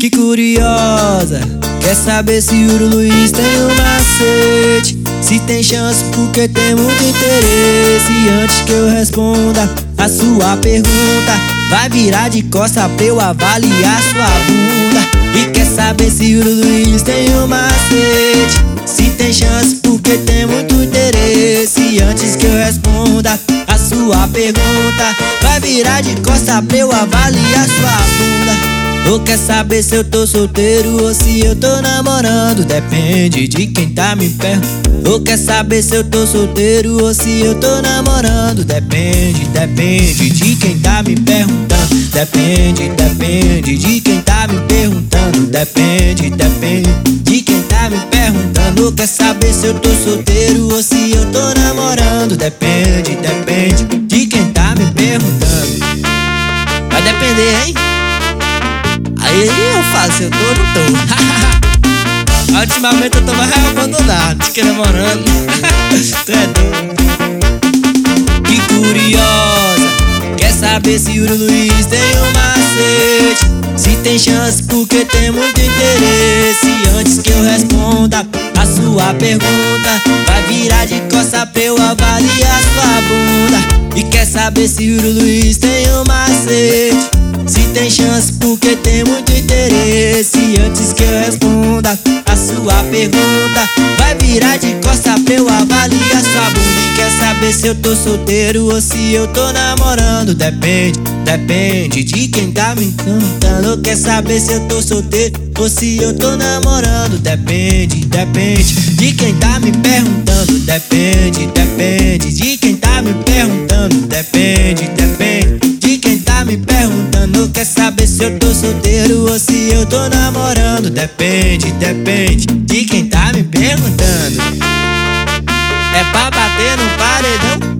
Que curiosa, quer saber se o Luiz tem um macete? Se tem chance porque tem muito interesse. Antes que eu responda a sua pergunta, vai virar de costa pra eu avaliar sua bunda. E quer saber se o Luiz tem um macete? Se tem chance porque tem muito interesse. Antes que eu responda a sua pergunta, vai virar de costa pra eu avaliar sua bunda. Ou quer saber se eu tô solteiro ou se eu tô namorando? Depende de quem tá me perguntando. Ou quer saber se eu tô solteiro ou se eu tô namorando? Depende de quem tá me perguntando. Depende de quem tá me perguntando. Depende de quem tá me perguntando. Ou quer saber se eu tô solteiro ou se eu tô namorando? Depende de quem tá me perguntando. Vai depender, hein? Aí eu falo se eu tô ou não tô. Ultimamente eu tô mais abandonado do que namorando. Tu é doido. Que curiosa, quer saber se o Luiz tem um macete? Se tem chance porque tem muito interesse. Antes que eu responda a sua pergunta, vai virar de costa pra eu avaliar sua bunda. E quer saber se o Luiz tem um macete? Se tem chance porque tem muito interesse. Antes que eu responda a sua pergunta, vai virar de costa pra eu avaliar sua bunda. E quer saber se eu tô solteiro ou se eu tô namorando? Depende de quem tá me encantando. Quer saber se eu tô solteiro ou se eu tô namorando? Depende de quem tá me perguntando. Depende de quem tá me perguntando. Depende de quem tá me perguntando. Quer saber se eu tô solteiro ou se eu tô namorando? Depende de quem tá me perguntando. É pra bater no paredão.